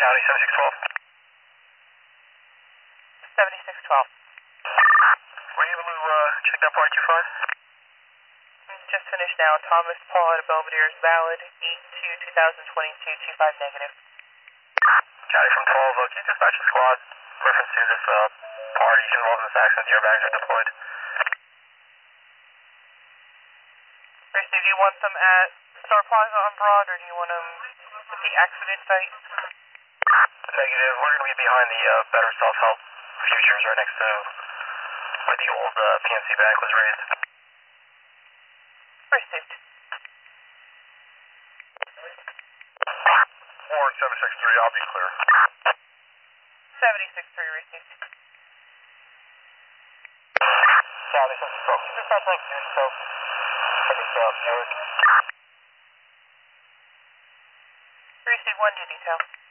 County 7612. 7612. Were you able to check that part 25? Just finished now. Thomas Paul out of Belvedere is valid. 8/2/2022, 25 negative. County from 12, can you dispatch a squad reference to this party involved in this accident? The airbags are deployed. Christy, do you want them at Star Plaza on Broad, or do you want them at the accident site? Negative. We're going to be behind the Better Self-Help Futures right next to where the old PNC Bank was raised. Received. Warren 763, I'll be clear. 763 received. County 7612. Can you dispatch next to yourself? I guess, Newark. Received 1 to detail.